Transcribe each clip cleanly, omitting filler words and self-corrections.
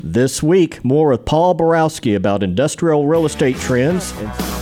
This week, more with Paul Borowski about industrial real estate trends.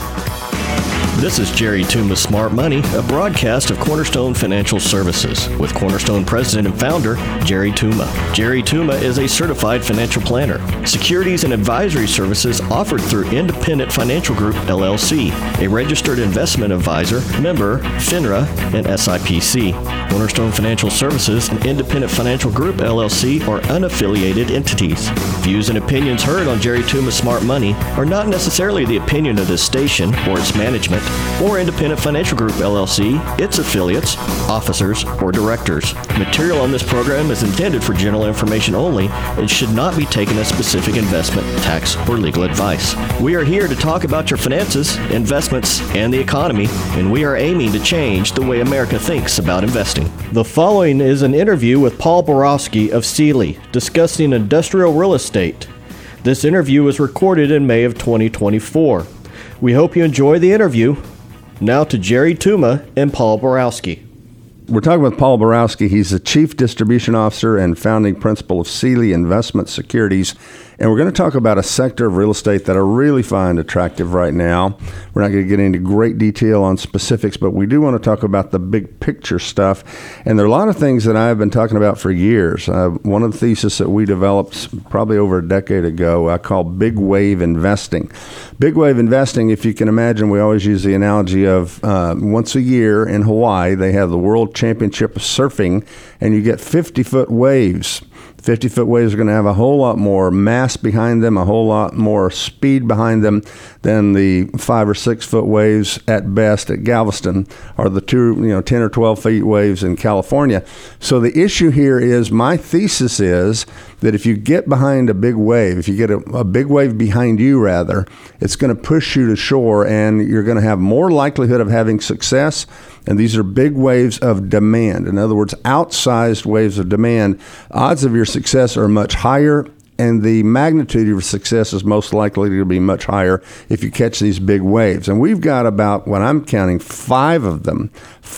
This is Jerry Tuma Smart Money, a broadcast of Cornerstone Financial Services with Cornerstone President and Founder, Jerry Tuma. Jerry Tuma is a certified financial planner. Securities and advisory services offered through Independent Financial Group, LLC, a registered investment advisor, member, FINRA, and SIPC. Cornerstone Financial Services and Independent Financial Group, LLC are unaffiliated entities. Views and opinions heard on Jerry Tuma Smart Money are not necessarily the opinion of this station or its management, or Independent Financial Group, LLC, its affiliates, officers, or directors. Material on this program is intended for general information only and should not be taken as specific investment, tax, or legal advice. We are here to talk about your finances, investments, and the economy, and we are aiming to change the way America thinks about investing. The following is an interview with Paul Borowski of Sealy, discussing industrial real estate. This interview was recorded in May of 2024. We hope you enjoy the interview. Now to Jerry Tuma and Paul Borowski. We're talking with Paul Borowski. He's the Chief Distribution Officer and founding principal of Sealy Investment Securities. And we're going to talk about a sector of real estate that I really find attractive right now. We're not going to get into great detail on specifics, but we do want to talk about the big picture stuff. And there are a lot of things that I've been talking about for years. One of the theses that we developed probably over a decade ago, I call big wave investing. Big wave investing, if you can imagine, we always use the analogy of once a year in Hawaii, they have the World Championship of Surfing, and you get 50-foot waves. 50-foot waves are going to have a whole lot more mass behind them, a whole lot more speed behind them than the 5 or 6 foot waves at best at Galveston, or the 10 or 12 feet waves in California. So the issue here is, my thesis is that if you get behind a big wave, if you get a big wave behind you rather, it's going to push you to shore, and you're going to have more likelihood of having success. And these are big waves of demand. In other words, outsized waves of demand. Odds of your success are much higher, and the magnitude of your success is most likely to be much higher if you catch these big waves. And we've got about, what I'm counting, 5 of them,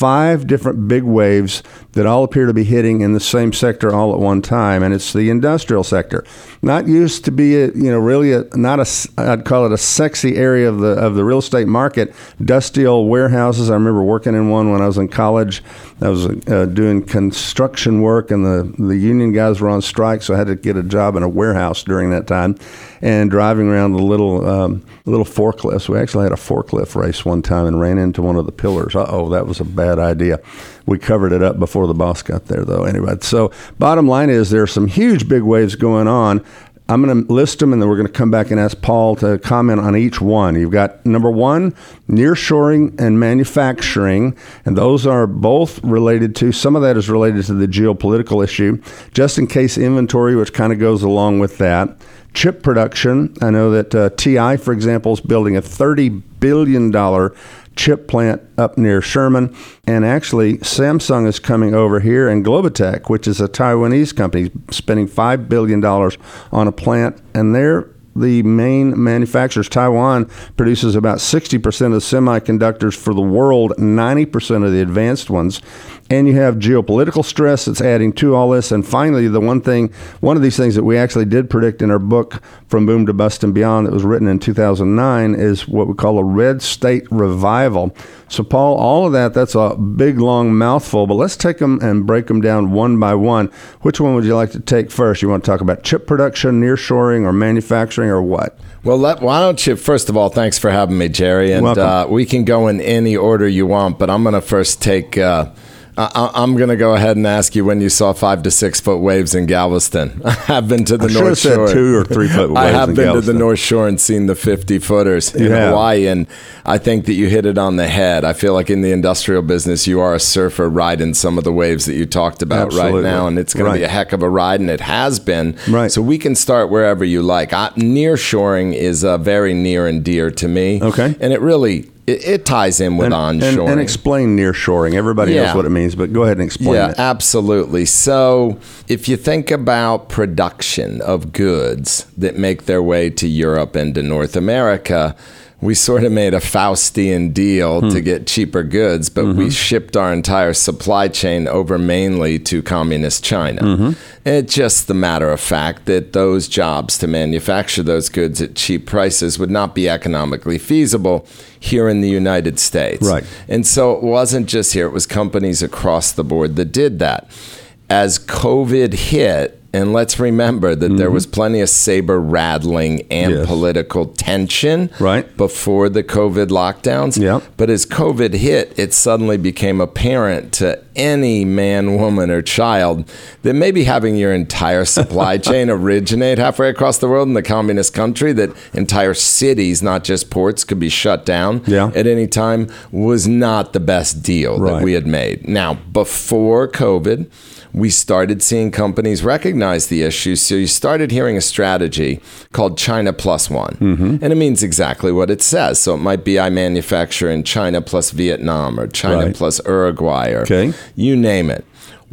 5 different big waves that all appear to be hitting in the same sector all at one time, and it's the industrial sector. Not used to be, I'd call it a sexy area of the real estate market. Dusty old warehouses. I remember working in one when I was in college. I was doing construction work, and the union guys were on strike, so I had to get a job in a warehouse during that time, and driving around the little forklifts. We actually had a forklift race one time and ran into one of the pillars. That was a bad idea. We covered it up before the boss got there, though. Anyway, so bottom line is there are some huge big waves going on. I'm going to list them, and then we're going to come back and ask Paul to comment on each one. You've got number 1, nearshoring and manufacturing, and those are both related to, some of that is related to the geopolitical issue, just in case inventory, which kind of goes along with that. Chip production. I know that TI, for example, is building a $30 billion chip plant up near Sherman. And actually, Samsung is coming over here, and Globotech, which is a Taiwanese company, spending $5 billion on a plant. And they're the main manufacturers. Taiwan produces about 60% of the semiconductors for the world, 90% of the advanced ones. And you have geopolitical stress that's adding to all this. And finally, one of these things that we actually did predict in our book, From Boom to Bust and Beyond, that was written in 2009, is what we call a red state revival. So, Paul, all of that's a big, long mouthful, but let's take them and break them down one by one. Which one would you like to take first? You want to talk about chip production, nearshoring, or manufacturing, or what? Well, why don't you, first of all, thanks for having me, Jerry. And we can go in any order you want, but I'm going to first take... I'm going to go ahead and ask you when you saw 5 to 6 foot waves in Galveston. I have been to the North Shore. Said 2 or 3 foot waves. I have been to the North Shore and seen the 50 footers in Hawaii, and I think that you hit it on the head. I feel like in the industrial business, you are a surfer riding some of the waves that you talked about right now, and it's going to be a heck of a ride, and it has been. Right. So we can start wherever you like. Nearshoring is very near and dear to me. Okay. And it really... It ties in with onshoring. And explain nearshoring. Everybody knows what it means, but go ahead and explain it. Yeah, absolutely. So if you think about production of goods that make their way to Europe and to North America, we sort of made a Faustian deal to get cheaper goods, but we shipped our entire supply chain over mainly to communist China. It's just the matter of fact that those jobs to manufacture those goods at cheap prices would not be economically feasible here in the United States. Right. And so it wasn't just here, it was companies across the board that did that. As COVID hit, and let's remember that there was plenty of saber rattling and political tension before the COVID lockdowns. Yep. But as COVID hit, it suddenly became apparent to any man, woman, or child that maybe having your entire supply chain originate halfway across the world in the communist country, that entire cities, not just ports, could be shut down at any time, was not the best deal that we had made. Now, before COVID, we started seeing companies recognize the issue. So you started hearing a strategy called China Plus One. And it means exactly what it says. So it might be I manufacture in China plus Vietnam or China plus Uruguay or you name it.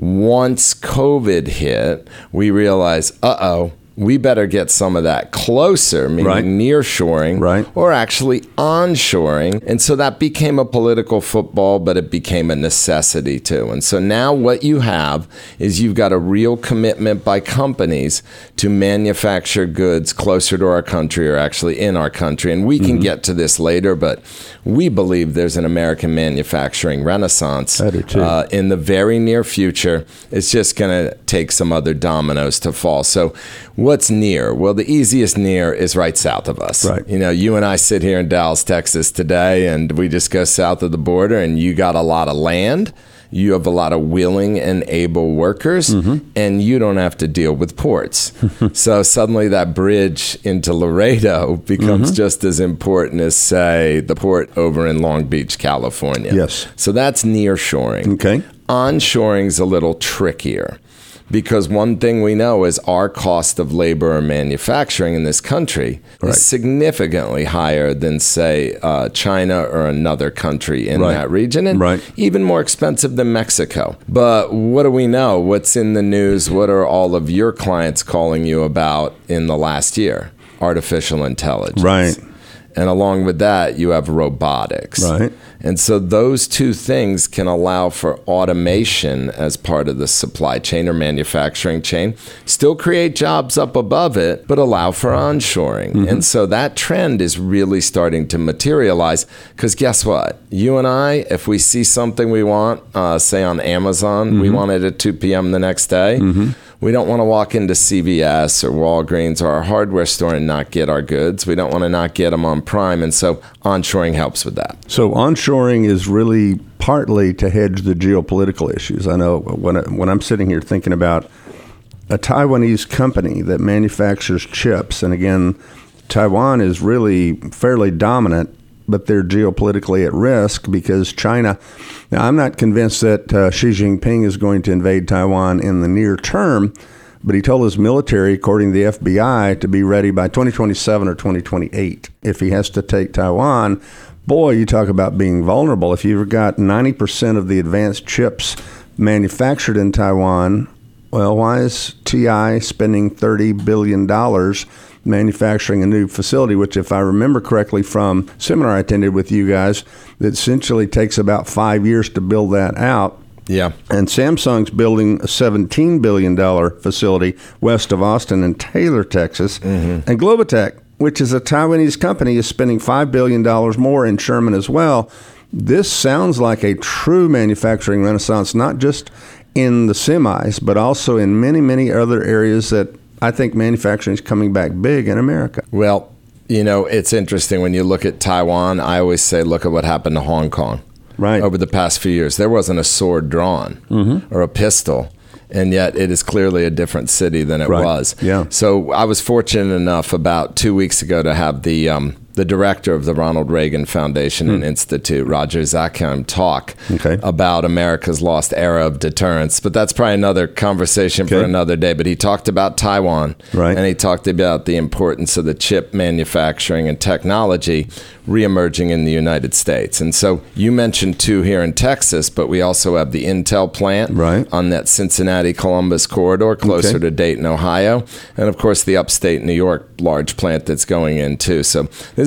Once COVID hit, we realized, we better get some of that closer, meaning nearshoring, or actually onshoring. And so that became a political football, but it became a necessity too. And so now what you have is you've got a real commitment by companies to manufacture goods closer to our country or actually in our country. And we can get to this later, but we believe there's an American manufacturing renaissance in the very near future. It's just going to take some other dominoes to fall. So what's near? Well, the easiest near is right south of us. You know, you and I sit here in Dallas, Texas today, and we just go south of the border, and you got a lot of land. You have a lot of willing and able workers, and you don't have to deal with ports. So suddenly that bridge into Laredo becomes just as important as, say, the port over in Long Beach, California. So that's nearshoring. Onshoring's a little trickier, because one thing we know is our cost of labor or manufacturing in this country is significantly higher than, say, China or another country in that region, and even more expensive than Mexico. But what do we know? What's in the news? What are all of your clients calling you about in the last year? Artificial intelligence. And along with that, you have robotics. And so those two things can allow for automation as part of the supply chain or manufacturing chain, still create jobs up above it, but allow for onshoring. And so that trend is really starting to materialize, because guess what? You and I, if we see something we want, say on Amazon, we want it at 2 p.m. the next day, we don't want to walk into CVS or Walgreens or our hardware store and not get our goods. We don't want to not get them on Prime. And so onshoring helps with that. So onshoring is really partly to hedge the geopolitical issues. I know when I'm sitting here thinking about a Taiwanese company that manufactures chips, and again, Taiwan is really fairly dominant, but they're geopolitically at risk because China. Now, I'm not convinced that Xi Jinping is going to invade Taiwan in the near term, but he told his military, according to the FBI, to be ready by 2027 or 2028. If he has to take Taiwan, boy, you talk about being vulnerable. If you've got 90% of the advanced chips manufactured in Taiwan, well, why is TI spending $30 billion manufacturing a new facility, which, if I remember correctly from a seminar I attended with you guys, that essentially takes about 5 years to build that out. And Samsung's building a $17 billion facility west of Austin in Taylor, Texas. And Globotech, which is a Taiwanese company, is spending $5 billion more in Sherman as well. This sounds like a true manufacturing renaissance, not just in the semis, but also in many, many other areas that I think manufacturing is coming back big in America. Well, you know, it's interesting when you look at Taiwan. I always say, look at what happened to Hong Kong over the past few years. There wasn't a sword drawn or a pistol, and yet it is clearly a different city than it was. So I was fortunate enough about 2 weeks ago to have the director of the Ronald Reagan Foundation and Institute, Roger Zakheim, talk about America's lost era of deterrence. But that's probably another conversation for another day. But he talked about Taiwan, and he talked about the importance of the chip manufacturing and technology reemerging in the United States. And so you mentioned two here in Texas, but we also have the Intel plant on that Cincinnati-Columbus corridor closer to Dayton, Ohio. And, of course, the upstate New York large plant that's going in, too. So this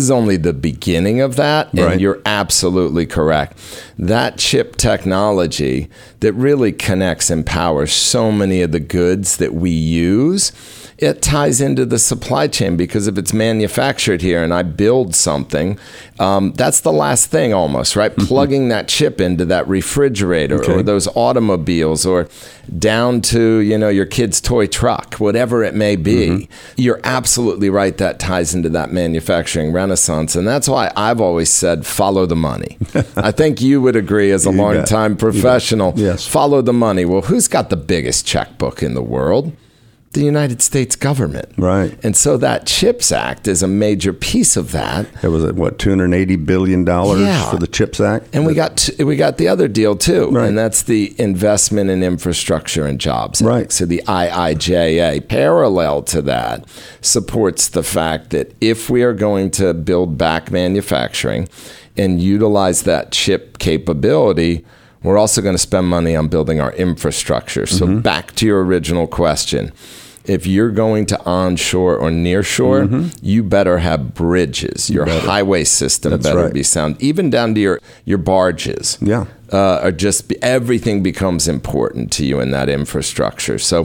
This is only the beginning of that, and you're absolutely correct. That chip technology that really connects and powers so many of the goods that we use, it ties into the supply chain, because if it's manufactured here and I build something, that's the last thing almost, right? Plugging that chip into that refrigerator or those automobiles, or down to, your kid's toy truck, whatever it may be. You're absolutely right. That ties into that manufacturing renaissance. And that's why I've always said, follow the money. I think you would agree as a longtime professional. Yes. Follow the money. Well, who's got the biggest checkbook in the world? The United States government. Right. And so that CHIPS Act is a major piece of that. It was at $280 billion for the CHIPS Act? And we got the other deal too. Right. And that's the Investment in Infrastructure and Jobs Act. Right. So the IIJA, parallel to that, supports the fact that if we are going to build back manufacturing and utilize that chip capability, we're also going to spend money on building our infrastructure. So back to your original question. If you're going to onshore or nearshore, you better have bridges. Your highway system better be sound, even down to your barges. Yeah. Everything becomes important to you in that infrastructure. So,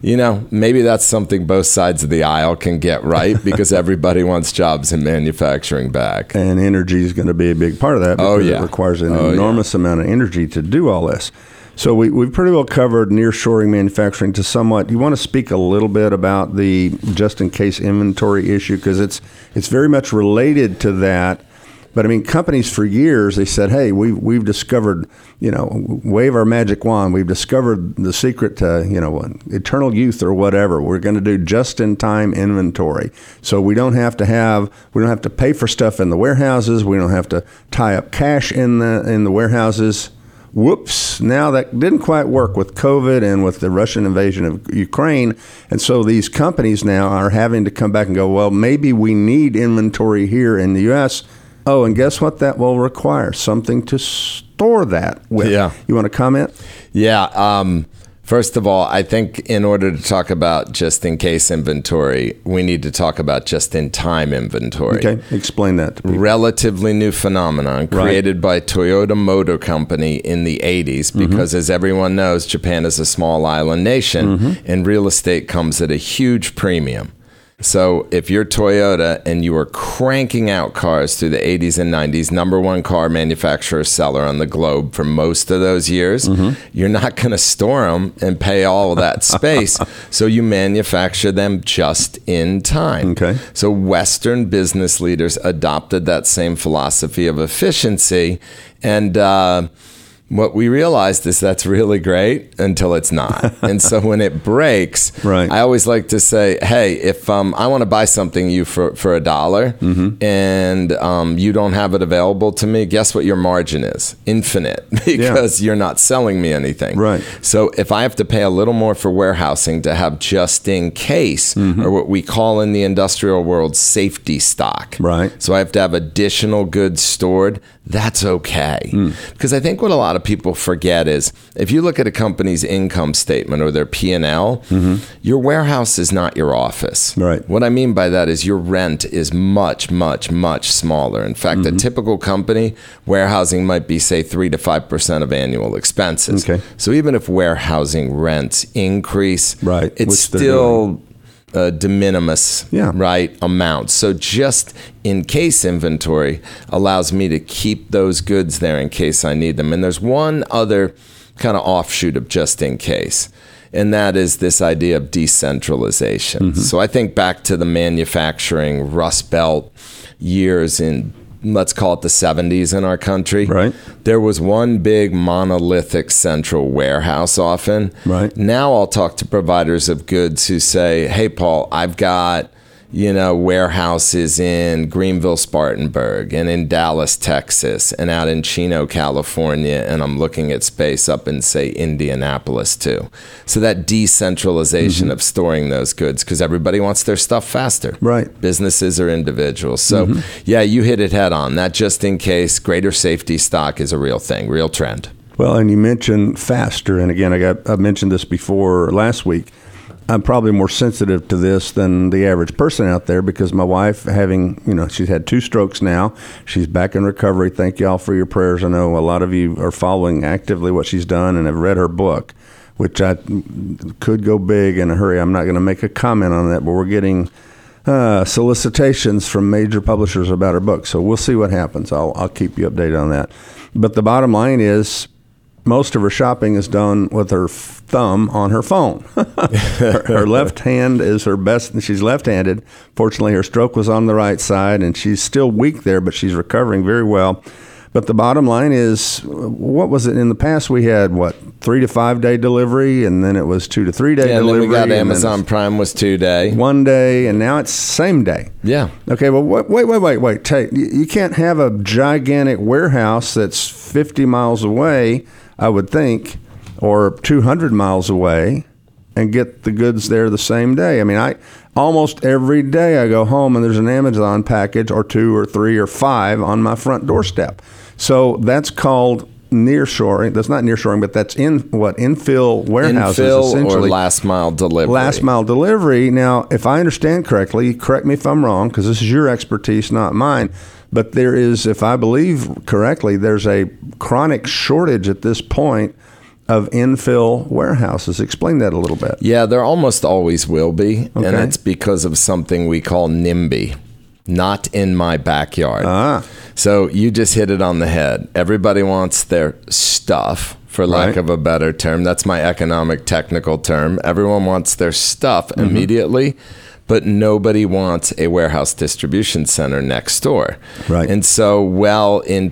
maybe that's something both sides of the aisle can get right, because everybody wants jobs in manufacturing back. And energy is going to be a big part of that, because it requires an enormous amount of energy to do all this. So we've pretty well covered nearshoring manufacturing to somewhat. You want to speak a little bit about the just-in-case inventory issue, because it's very much related to that. But I mean, companies for years, they said, hey, we've discovered, wave our magic wand. We've discovered the secret to, eternal youth or whatever. We're going to do just-in-time inventory. So we don't have to pay for stuff in the warehouses. We don't have to tie up cash in the warehouses. Whoops, now that didn't quite work with COVID and with the Russian invasion of Ukraine. And so these companies now are having to come back and go, well, maybe we need inventory here in the U.S. Oh, and guess what? That will require something to store that with. Yeah. You want to comment? Yeah. First of all, I think in order to talk about just-in-case inventory, we need to talk about just-in-time inventory. Okay, explain that to people. Relatively new phenomenon created by Toyota Motor Company in the 80s, because as everyone knows, Japan is a small island nation, and real estate comes at a huge premium. So if you're Toyota and you were cranking out cars through the 80s and 90s, number one car manufacturer seller on the globe for most of those years, you're not going to store them and pay all of that space. So you manufacture them just in time. Okay. So Western business leaders adopted that same philosophy of efficiency. And what we realized is that's really great until it's not. And so when it breaks, I always like to say, hey, if I want to buy something for $1 and you don't have it available to me, guess what your margin is? Infinite, because you're not selling me anything. Right. So if I have to pay a little more for warehousing to have just in case, or what we call in the industrial world safety stock. Right. So I have to have additional goods stored. That's okay. Because I think what a lot of people forget is if you look at a company's income statement or their P&L, your warehouse is not your office. Right. What I mean by that is your rent is much, much, much smaller. In fact, a typical company, warehousing might be, say, 3 to 5% of annual expenses. Okay. So even if warehousing rents increase, it's still de minimis amount. So just in case inventory allows me to keep those goods there in case I need them. And there's one other kind of offshoot of just in case, and that is this idea of decentralization. So I think back to the manufacturing Rust Belt years in, let's call it the 70s in our country. Right. There was one big monolithic central warehouse often. Right. Now I'll talk to providers of goods who say, hey, Paul, I've got, warehouses in Greenville, Spartanburg, and in Dallas, Texas, and out in Chino, California, and I'm looking at space up in, say, Indianapolis, too. So that decentralization of storing those goods, because everybody wants their stuff faster. Right. Businesses or individuals. So, you hit it head on. That just in case, greater safety stock is a real thing, real trend. Well, and you mentioned faster, and again, I mentioned this before last week. I'm probably more sensitive to this than the average person out there because my wife, she's had 2 strokes now. She's back in recovery. Thank y'all for your prayers. I know a lot of you are following actively what she's done and have read her book, which I could go big in a hurry. I'm not going to make a comment on that, but we're getting solicitations from major publishers about her book. So we'll see what happens. I'll keep you updated on that. But the bottom line is, most of her shopping is done with her thumb on her phone. her left hand is her best, and she's left-handed. Fortunately, her stroke was on the right side, and she's still weak there, but she's recovering very well. But the bottom line is, what was it? In the past, we had, 3 to 5 day delivery, and then it was 2 to 3 day delivery. And then we got Amazon Prime was 2 day. 1 day, and now it's same day. Yeah. Okay, well, wait. You can't have a gigantic warehouse that's 50 miles away, I would think, or 200 miles away, and get the goods there the same day. I mean, almost every day I go home and there's an Amazon package or 2 or 3 or 5 on my front doorstep. So that's called nearshoring. That's not nearshoring, but that's infill warehouses, essentially. Or last mile delivery. Last mile delivery. Now, if I understand correctly, correct me if I'm wrong, because this is your expertise, not mine. But there is, if I believe correctly, there's a chronic shortage at this point of infill warehouses. Explain that a little bit. Yeah, there almost always will be. Okay. And it's because of something we call NIMBY, not in my backyard. So you just hit it on the head. Everybody wants their stuff, for lack of a better term. That's my economic technical term. Everyone wants their stuff immediately. But nobody wants a warehouse distribution center next door. Right. And so, in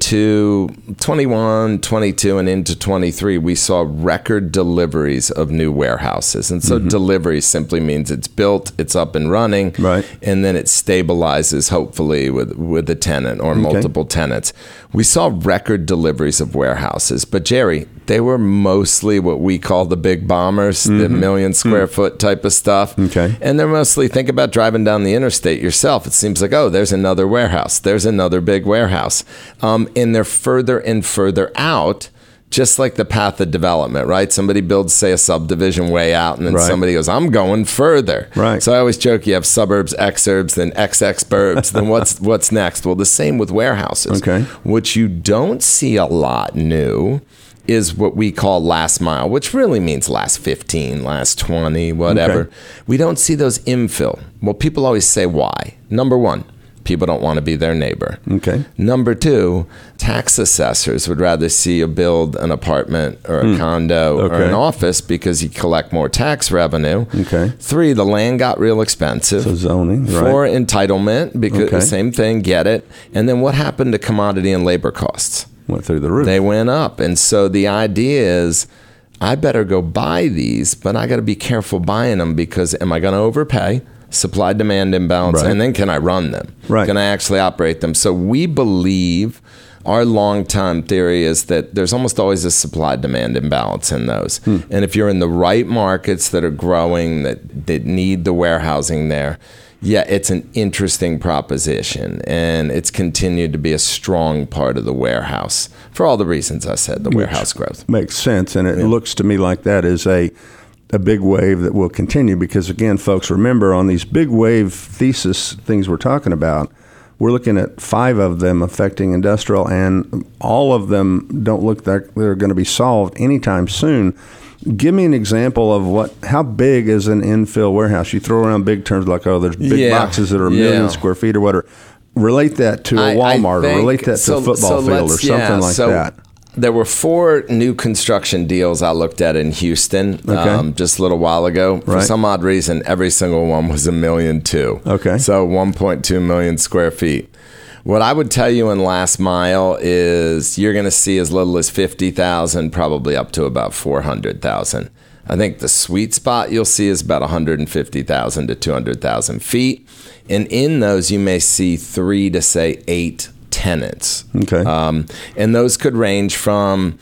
21, 22, and into 23, we saw record deliveries of new warehouses. And so delivery simply means it's built, it's up and running, and then it stabilizes, hopefully, with a tenant or multiple tenants. We saw record deliveries of warehouses. But, Jerry, they were mostly what we call the big bombers, the million square foot type of stuff. Okay. And they're mostly, think about driving down the interstate yourself. It seems like, there's another warehouse. There's another big warehouse. And they're further and further out, just like the path of development, right? Somebody builds, say, a subdivision way out, and then somebody goes, I'm going further. Right. So I always joke, you have suburbs, exurbs, then XX-burbs, then what's next? Well, the same with warehouses. Okay. What you don't see a lot new is what we call last mile, which really means last 15, last 20, whatever. Okay. We don't see those infill. Well, people always say why. Number one, people don't want to be their neighbor. Okay. Number two, tax assessors would rather see you build an apartment or a condo or an office because you collect more tax revenue. Okay. 3, the land got real expensive. So zoning, 4, entitlement, because the same thing, get it. And then what happened to commodity and labor costs? Went through the roof. They went up. And so the idea is, I better go buy these, but I got to be careful buying them because am I going to overpay? Supply-demand imbalance, and then can I run them? Right. Can I actually operate them? So we believe, our long-time theory is that there's almost always a supply-demand imbalance in those. And if you're in the right markets that are growing, that need the warehousing there, it's an interesting proposition, and it's continued to be a strong part of the warehouse for all the reasons I said, the warehouse growth. Makes sense, and it looks to me like that is a big wave that will continue because, again, folks, remember on these big wave thesis things we're talking about, we're looking at 5 of them affecting industrial, and all of them don't look like they're going to be solved anytime soon. Give me an example of how big is an infill warehouse? You throw around big terms like, there's big boxes that are a million square feet or whatever. Relate that to a Walmart or relate that to a football field or something like that. There were 4 new construction deals I looked at in Houston just a little while ago. For some odd reason, every single one was $1.2 million. Okay. So 1.2 million square feet. What I would tell you in last mile is you're going to see as little as 50,000, probably up to about 400,000. I think the sweet spot you'll see is about 150,000 to 200,000 feet. And in those, you may see 3 to, say, 8 tenants. Okay. And those could range from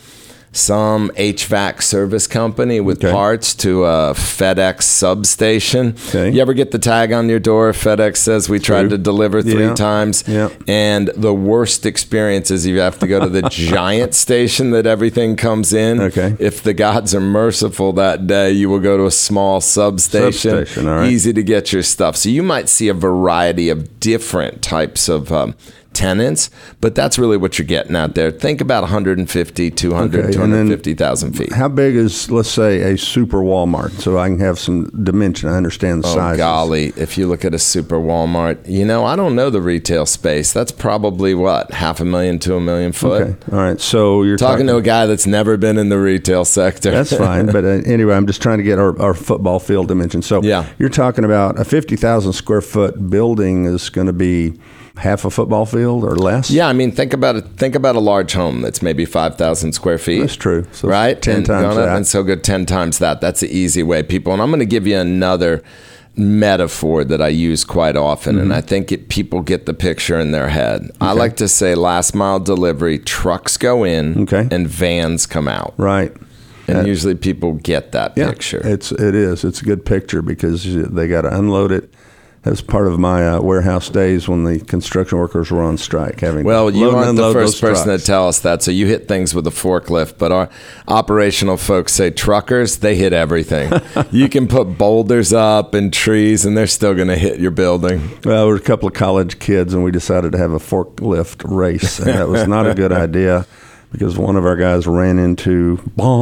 some HVAC service company with parts to a FedEx substation. Okay. You ever get the tag on your door? FedEx says we tried to deliver 3 times. Yeah. And the worst experience is you have to go to the giant station that everything comes in. Okay. If the gods are merciful that day, you will go to a small substation. All right. Easy to get your stuff. So you might see a variety of different types of tenants, but that's really what you're getting out there. Think about 150, 200, 250,000 feet. How big is, let's say, a super Walmart? So I can have some dimension. I understand the size. Oh, golly. If you look at a super Walmart, I don't know the retail space. That's probably, what, 500,000 to 1 million foot? Okay. All right. So you're talking to a guy that's never been in the retail sector. That's fine. But anyway, I'm just trying to get our football field dimension. So you're talking about a 50,000 square foot building is going to be half a football field or less? Yeah, I mean, think about a large home that's maybe 5,000 square feet. That's true. So right? 10 times that. And so good 10 times that. That's the easy way, people. And I'm going to give you another metaphor that I use quite often, and I think people get the picture in their head. Okay. I like to say last mile delivery, trucks go in and vans come out. Right. And usually people get that picture. It is. It's a good picture because they got to unload it. That was part of my warehouse days when the construction workers were on strike. You aren't the first person to tell us that, so you hit things with a forklift. But our operational folks say truckers, they hit everything. You can put boulders up and trees, and they're still going to hit your building. Well, we were a couple of college kids, and we decided to have a forklift race, and that was not a good idea because one of our guys ran into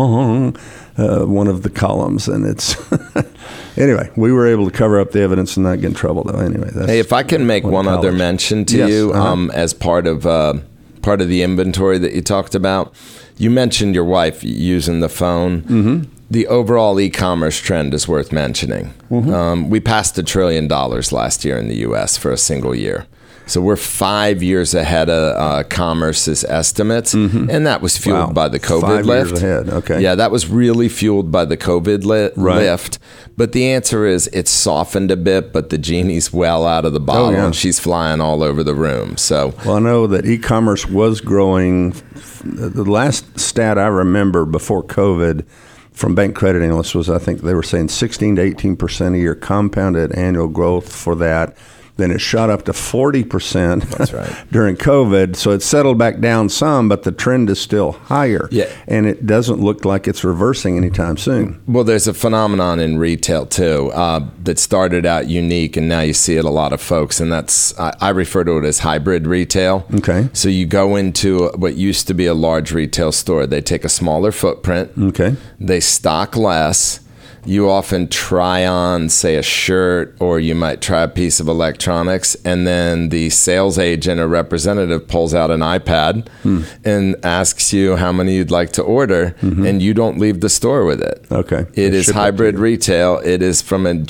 one of the columns, and it's... Anyway, we were able to cover up the evidence and not get in trouble, though. Anyway, hey, if I can make one other mention to you as part of the inventory that you talked about, you mentioned your wife using the phone. Mm-hmm. The overall e-commerce trend is worth mentioning. Mm-hmm. We passed $1 trillion last year in the U.S. for a single year. So we're 5 years ahead of commerce's estimates, and that was fueled by the COVID lift. 5 years ahead, okay. Yeah, that was really fueled by the COVID lift. But the answer is it's softened a bit, but the genie's well out of the bottle, and she's flying all over the room. So, well, I know that e-commerce was growing. The last stat I remember before COVID from bank credit analysts was, I think they were saying 16 to 18% a year compounded annual growth for that. Then it shot up to 40% during COVID. So it settled back down some, but the trend is still higher. Yeah. And it doesn't look like it's reversing anytime soon. Well, there's a phenomenon in retail, too, that started out unique, and now you see it a lot of folks, and that's, I refer to it as hybrid retail. Okay. So you go into what used to be a large retail store. They take a smaller footprint. Okay. They stock less. You often try on, say, a shirt, or you might try a piece of electronics, and then the sales agent or representative pulls out an iPad and asks you how many you'd like to order, and you don't leave the store with it. Okay. It is hybrid retail. It is from an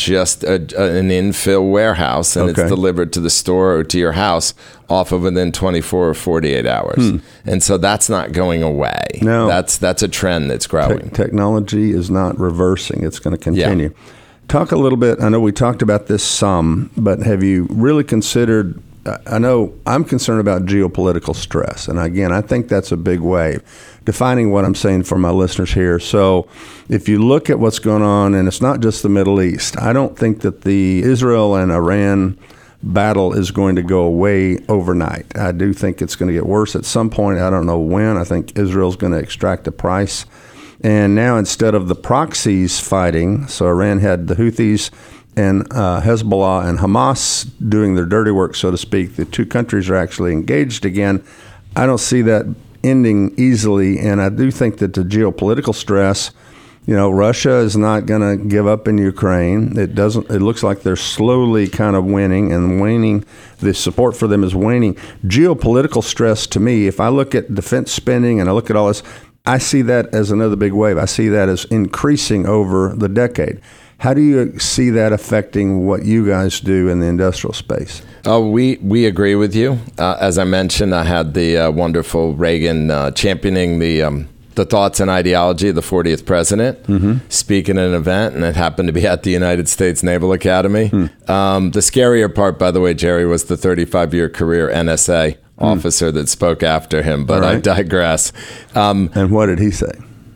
infill warehouse, and it's delivered to the store or to your house off of within 24 or 48 hours. And so that's not going away. No. That's a trend that's growing. Technology is not reversing. It's going to continue. Yeah. Talk a little bit, I know we talked about this some, but have you really considered, I know I'm concerned about geopolitical stress. And again, I think that's a big wave. Defining what I'm saying for my listeners here. So if you look at what's going on, and it's not just the Middle East, I don't think that the Israel and Iran battle is going to go away overnight. I do think it's going to get worse at some point. I don't know when. I think Israel's going to extract a price. And now instead of the proxies fighting, so Iran had the Houthis and Hezbollah and Hamas doing their dirty work, so to speak. The two countries are actually engaged again. I don't see that ending easily, and I do think that the geopolitical stress, Russia is not going to give up in Ukraine. It looks like they're slowly kind of winning and waning. The support for them is waning. Geopolitical stress, to me, if I look at defense spending and I look at all this, I see that as another big wave. I see that as increasing over the decade. How do you see that affecting what you guys do in the industrial space? Oh, we agree with you. As I mentioned, I had the wonderful Reagan championing the thoughts and ideology of the 40th president, speaking at an event, and it happened to be at the United States Naval Academy. The scarier part, by the way, Jerry, was the 35-year career NSA officer that spoke after him, but I digress. And what did he say?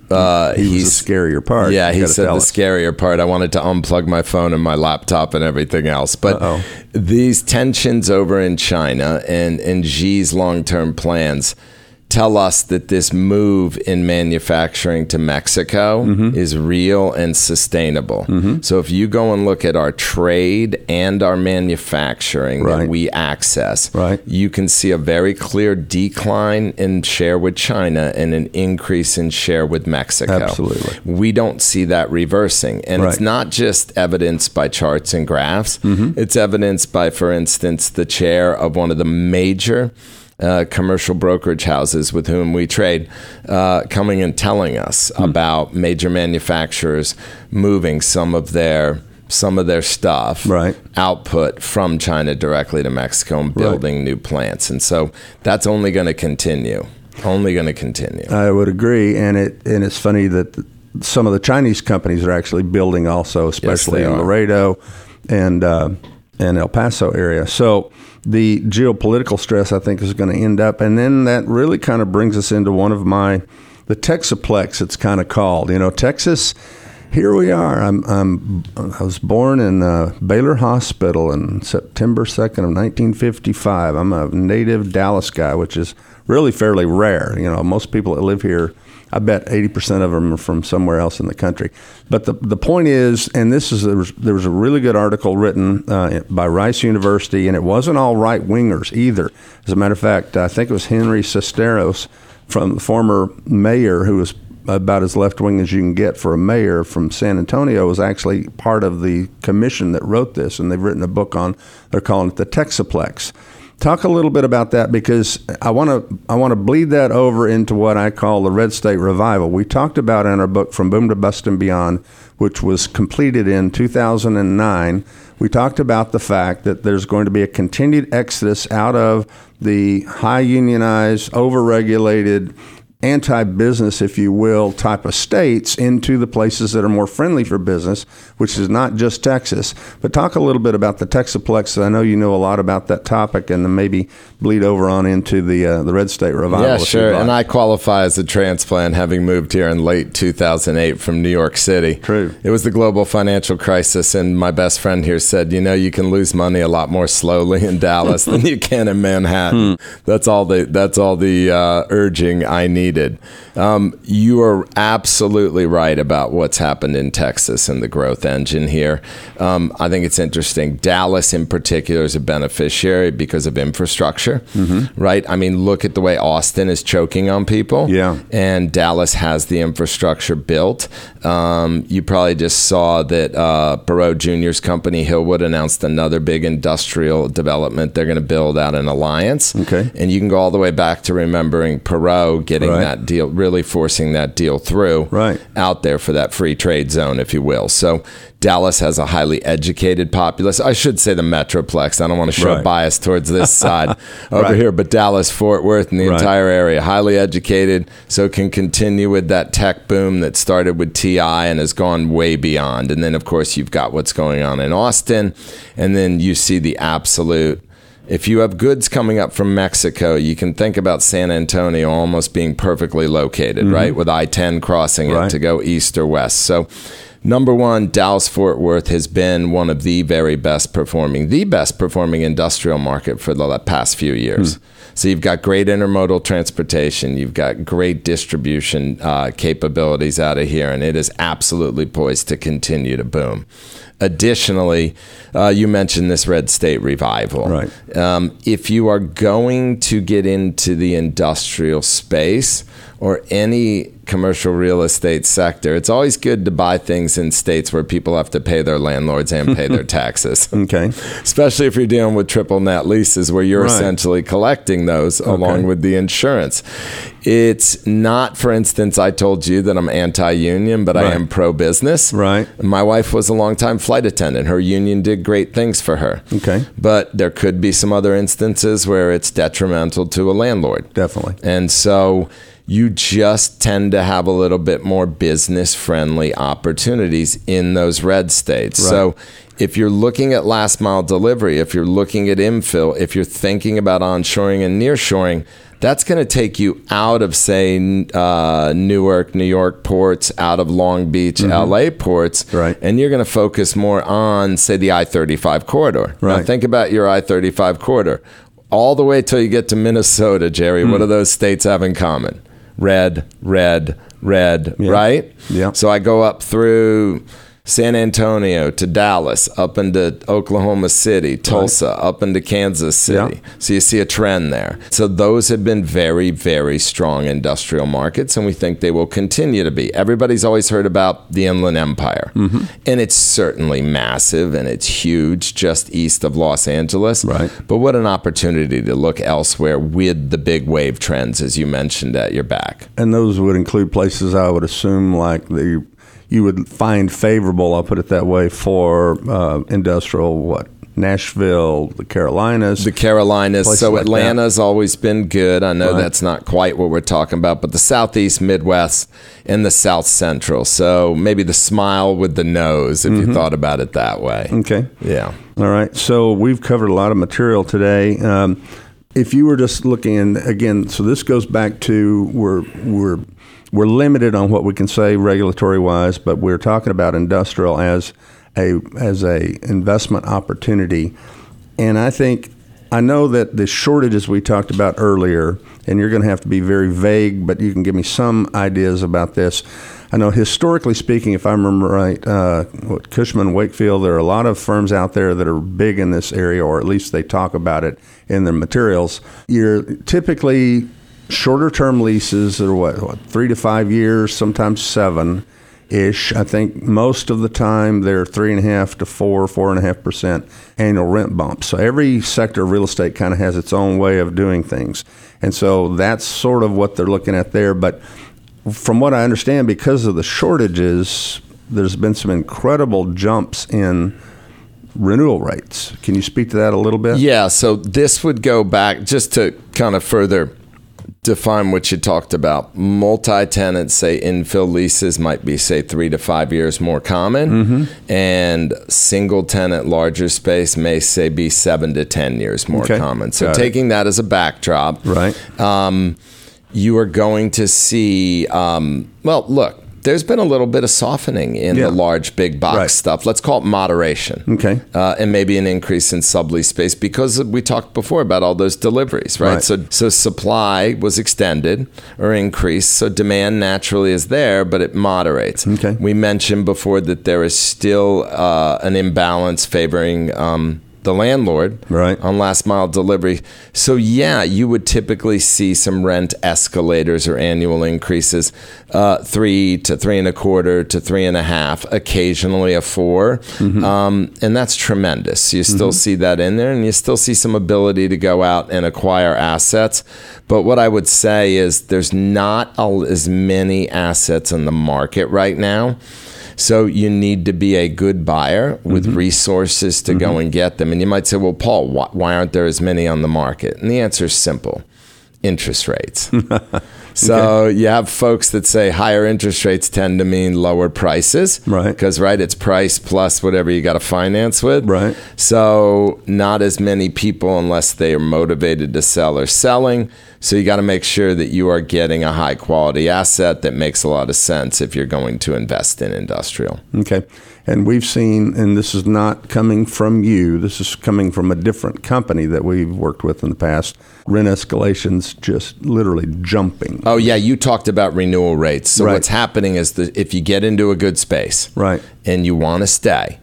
He was the scarier part. Yeah, he said the scarier part. I wanted to unplug my phone and my laptop and everything else. But these tensions over in China and Xi's long-term plans tell us that this move in manufacturing to Mexico is real and sustainable. So if you go and look at our trade and our manufacturing that we access, you can see a very clear decline in share with China and an increase in share with Mexico. Absolutely. We don't see that reversing. And it's not just evidenced by charts and graphs. It's evidenced by, for instance, the chair of one of the major commercial brokerage houses with whom we trade, coming and telling us about major manufacturers moving some of their stuff, output from China directly to Mexico and building new plants. And so that's only going to continue. I would agree. And it's funny that some of the Chinese companies are actually building also, especially in Laredo and El Paso area. So the geopolitical stress, I think, is going to end up. And then that really kind of brings us into one of the Texaplex, it's kind of called. Texas, here we are. I was born in Baylor Hospital on September 2nd of 1955. I'm a native Dallas guy, which is really fairly rare. Most people that live here, I bet 80% of them are from somewhere else in the country. But the point is, and there was a really good article written by Rice University, and it wasn't all right-wingers either. As a matter of fact, I think it was Henry Sesteros, from the former mayor, who was about as left-wing as you can get for a mayor from San Antonio, was actually part of the commission that wrote this, and they've written a book they're calling it the Texaplex. Talk a little bit about that, because I want to bleed that over into what I call the Red State Revival. We talked about in our book From Boom to Bust and Beyond, which was completed in 2009. We talked about the fact that there's going to be a continued exodus out of the high unionized, overregulated, anti-business, if you will, type of states into the places that are more friendly for business, which is not just Texas. But talk a little bit about the Texaplex. I know you know a lot about that topic, and then maybe bleed over on into the Red State Revival. Yeah, sure. And I qualify as a transplant, having moved here in late 2008 from New York City. True. It was the global financial crisis, and my best friend here said, you can lose money a lot more slowly in Dallas than you can in Manhattan. That's all the urging I needed. You are absolutely right about what's happened in Texas and the growth engine here. I think it's interesting. Dallas in particular is a beneficiary because of infrastructure, right? I mean, look at the way Austin is choking on people. Yeah. And Dallas has the infrastructure built. You probably just saw that Perot Jr.'s company, Hillwood, announced another big industrial development. They're going to build out an alliance. Okay. And you can go all the way back to remembering Perot getting that deal, really forcing that deal through out there for that free trade zone, if you will. So Dallas has a highly educated populace. I should say the Metroplex. I don't want to show bias towards this side over here, but Dallas, Fort Worth, and the entire area, highly educated, so can continue with that tech boom that started with TI and has gone way beyond. And then, of course, you've got what's going on in Austin, and then you see the absolute. If you have goods coming up from Mexico, you can think about San Antonio almost being perfectly located, right, with I-10 crossing it to go east or west. So, number one, Dallas-Fort Worth has been one of the best performing industrial market for the past few years. So you've got great intermodal transportation, you've got great distribution capabilities out of here, and it is absolutely poised to continue to boom. Additionally, you mentioned this Red State Revival. Right. If you are going to get into the industrial space or any commercial real estate sector, it's always good to buy things in states where people have to pay their landlords and pay their taxes. Okay. Especially if you're dealing with triple net leases where you're essentially collecting those along with the insurance. It's not, for instance, I told you that I'm anti-union, but I am pro-business. Right. My wife was a longtime flight attendant. Her union did great things for her. Okay. But there could be some other instances where it's detrimental to a landlord. Definitely. And so you just tend to have a little bit more business-friendly opportunities in those red states. Right. So if you're looking at last mile delivery, if you're looking at infill, if you're thinking about onshoring and nearshoring, That's going to take you out of, say, Newark, New York ports, out of Long Beach, LA ports, right. And you're going to focus more on, say, the I-35 corridor. Right. Now, think about your I-35 corridor. All the way till you get to Minnesota, Jerry, what do those states have in common? Red, red, red, right? Yeah. So I go up through San Antonio to Dallas, up into Oklahoma City, Tulsa, up into Kansas City. Yeah. So you see a trend there. So those have been very, very strong industrial markets, and we think they will continue to be. Everybody's always heard about the Inland Empire, and it's certainly massive, and it's huge just east of Los Angeles. Right. But what an opportunity to look elsewhere with the big wave trends, as you mentioned, at your back. And those would include places I would assume like you would find favorable, I'll put it that way, for industrial, Nashville, the Carolinas. The Carolinas. So like Atlanta's always been good. I know that's not quite what we're talking about, but the Southeast, Midwest, and the South Central. So maybe the smile with the nose, if you thought about it that way. Okay. Yeah. All right. So we've covered a lot of material today. If you were just looking, again, so this goes back to we're limited on what we can say regulatory wise, but we're talking about industrial as a investment opportunity. And I know that the shortages we talked about earlier, and you're going to have to be very vague, but you can give me some ideas about this. I know historically speaking, if I remember right, Cushman & Wakefield, there are a lot of firms out there that are big in this area, or at least they talk about it in their materials. You're typically shorter term leases are what 3 to 5 years, sometimes 7-ish. I think most of the time they're 3.5% to 4.5% annual rent bumps. So every sector of real estate kind of has its own way of doing things. And so that's sort of what they're looking at there. But from what I understand, because of the shortages, there's been some incredible jumps in renewal rates. Can you speak to that a little bit? Yeah, so this would go back just to kind of further define what you talked about. Multi-tenant, say, infill leases might be, say, 3 to 5 years more common, and single-tenant, larger space may, say, be 7 to 10 years more common. So taking that as a backdrop, right? You are going to see, look, there's been a little bit of softening in the large big box stuff. Let's call it moderation. Okay. And maybe an increase in sublease space because we talked before about all those deliveries, right? So supply was extended or increased. So demand naturally is there, but it moderates. Okay. We mentioned before that there is still an imbalance favoring the landlord on last mile delivery. So you would typically see some rent escalators or annual increases, 3 to 3.25 to 3.5, occasionally a 4. And that's tremendous. You still see that in there, and you still see some ability to go out and acquire assets. But what I would say is there's not as many assets in the market right now. So you need to be a good buyer with resources to go and get them. And you might say, well, Paul, why aren't there as many on the market? And the answer is simple. Interest rates. So you have folks that say higher interest rates tend to mean lower prices. Right. Because, it's price plus whatever you got to finance with. Right. So not as many people, unless they are motivated to sell, are selling. So you got to make sure that you are getting a high quality asset that makes a lot of sense if you're going to invest in industrial. Okay. And we've seen, and this is not coming from you, this is coming from a different company that we've worked with in the past, rent escalations just literally jumping. Oh, yeah. You talked about renewal rates. So what's happening is that if you get into a good space and you want to stay,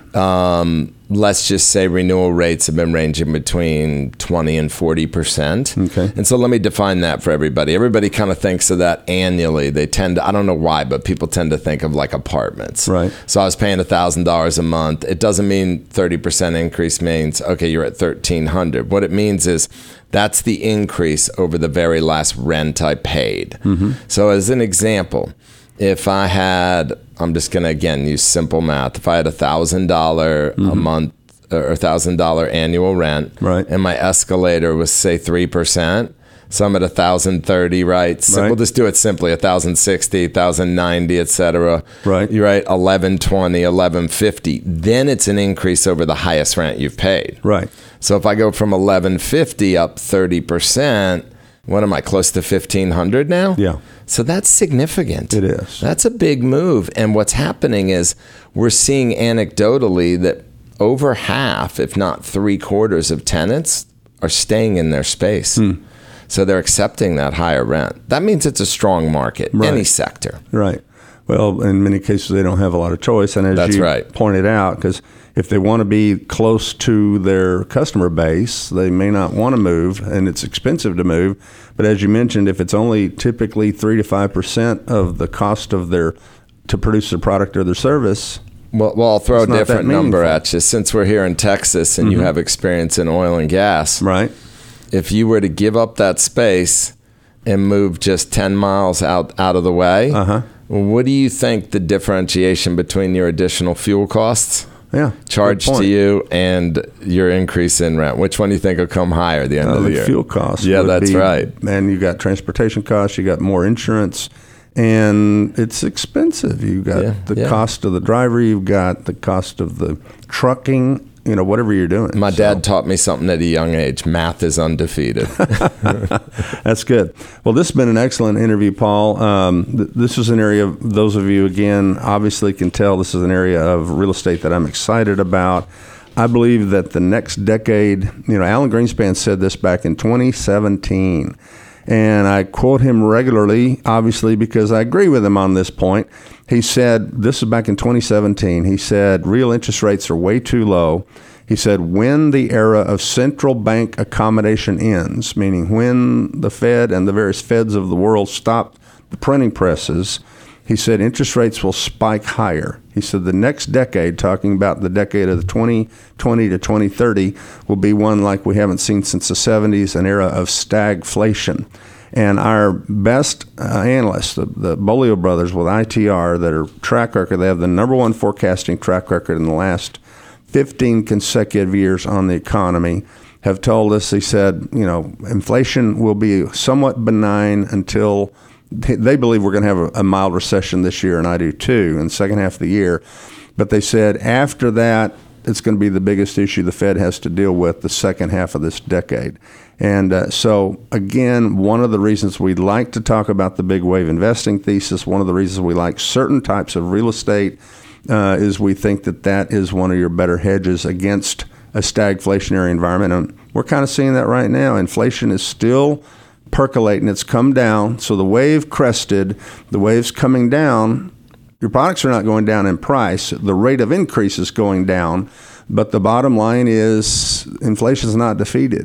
let's just say renewal rates have been ranging between 20 and 40%. Okay. And so let me define that for everybody. Everybody kind of thinks of that annually. They tend to, I don't know why, but people tend to think of like apartments. Right. So I was paying $1,000 a month. It doesn't mean 30% increase means, okay, you're at $1,300. What it means is that's the increase over the very last rent I paid. So as an example, if I had, I'm just going to, again, use simple math. If I had $1,000 a month or $1,000 annual rent, and my escalator was, say, 3%, so I'm at $1,030, right? So we'll just do it simply, $1,060, $1,090, et cetera. You're right, $1,120, $1,150. Then it's an increase over the highest rent you've paid. Right. So if I go from $1,150 up 30%, what am I, close to 1,500 now? Yeah. So that's significant. It is. That's a big move. And what's happening is we're seeing anecdotally that over half, if not 3/4 of tenants are staying in their space. So they're accepting that higher rent. That means it's a strong market, any sector. Right. Well, in many cases, they don't have a lot of choice. And as That's you right. pointed out, because if they want to be close to their customer base, they may not want to move, and it's expensive to move. But as you mentioned, if it's only typically 3 to 5% of the cost of to produce their product or their service. Well, I'll throw a different number at you. Since we're here in Texas and you have experience in oil and gas, right? If you were to give up that space and move just 10 miles out of the way, what do you think the differentiation between your additional fuel costs charged to you and your increase in rent? Which one do you think will come higher at the end of the year? Fuel costs. Yeah, that's right. And you got transportation costs, you got more insurance, and it's expensive. You got the cost of the driver, you've got the cost of the trucking, whatever you're doing. My dad taught me something at a young age. Math is undefeated. That's good. Well, this has been an excellent interview, Paul. This is an area, those of you, again, obviously can tell this is an area of real estate that I'm excited about. I believe that the next decade, Alan Greenspan said this back in 2017, and I quote him regularly, obviously, because I agree with him on this point. He said, this is back in 2017, he said, real interest rates are way too low. He said, when the era of central bank accommodation ends, meaning when the Fed and the various Feds of the world stop the printing presses, he said interest rates will spike higher. He said the next decade, talking about the decade of the 2020 to 2030, will be one like we haven't seen since the 70s, an era of stagflation. And our best analysts, the Bolio brothers with ITR, that are track record, they have the number one forecasting track record in the last 15 consecutive years on the economy, have told us, he said, inflation will be somewhat benign until they believe we're going to have a mild recession this year, and I do too, in the second half of the year. But they said after that, it's going to be the biggest issue the Fed has to deal with the second half of this decade. And so, again, one of the reasons we like to talk about the big wave investing thesis, one of the reasons we like certain types of real estate is we think that is one of your better hedges against a stagflationary environment. And we're kind of seeing that right now. Inflation is still percolating. It's come down. So the wave crested. The wave's coming down. Your products are not going down in price. The rate of increase is going down. But the bottom line is inflation is not defeated.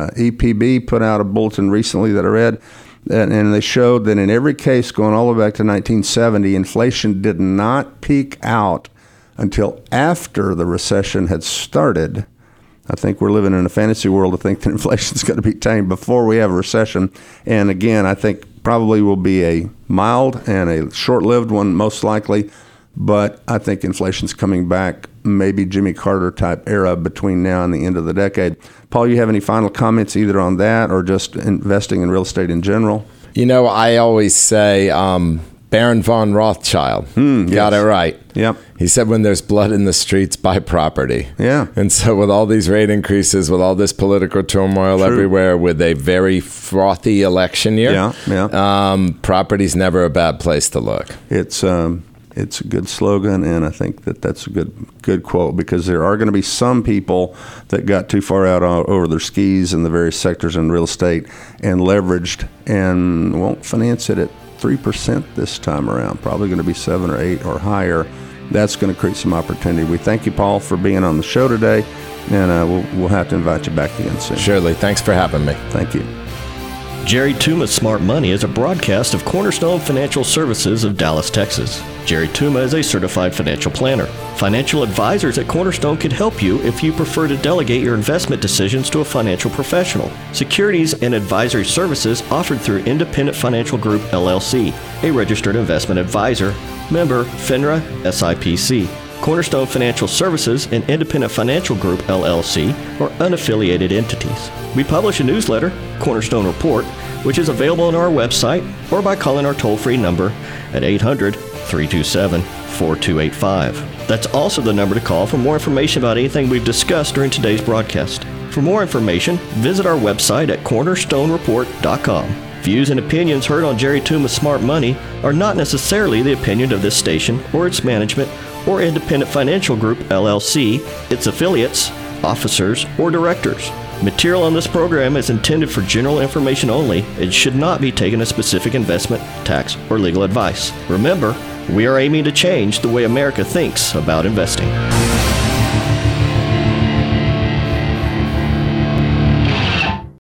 EPB put out a bulletin recently that I read, and they showed that in every case going all the way back to 1970, inflation did not peak out until after the recession had started. I think we're living in a fantasy world to think that inflation is going to be tamed before we have a recession. And again, I think probably will be a mild and a short-lived one, most likely. But I think inflation's coming back, maybe Jimmy Carter type era between now and the end of the decade. Paul, you have any final comments either on that or just investing in real estate in general? I always say Baron von Rothschild got it right. Yep. He said, when there's blood in the streets, buy property. Yeah. And so with all these rate increases, with all this political turmoil everywhere, with a very frothy election year, property's never a bad place to look. It's a good slogan, and I think that's a good quote, because there are going to be some people that got too far out over their skis in the various sectors in real estate and leveraged and won't finance it at 3% this time around, probably going to be 7 or 8 or higher. That's going to create some opportunity. We thank you, Paul, for being on the show today, and we'll have to invite you back again soon. Surely. Thanks for having me. Thank you. Jerry Tuma Smart Money is a broadcast of Cornerstone Financial Services of Dallas, Texas. Jerry Tuma is a certified financial planner. Financial advisors at Cornerstone can help you if you prefer to delegate your investment decisions to a financial professional. Securities and advisory services offered through Independent Financial Group, LLC, a registered investment advisor, member FINRA SIPC. Cornerstone Financial Services and Independent Financial Group, LLC, are unaffiliated entities. We publish a newsletter, Cornerstone Report, which is available on our website or by calling our toll-free number at 800-327-4285. That's also the number to call for more information about anything we've discussed during today's broadcast. For more information, visit our website at cornerstonereport.com. Views and opinions heard on Jerry Tooma's Smart Money are not necessarily the opinion of this station or its management or Independent Financial Group, LLC, its affiliates, officers, or directors. Material on this program is intended for general information only and should not be taken as specific investment, tax, or legal advice. Remember, we are aiming to change the way America thinks about investing.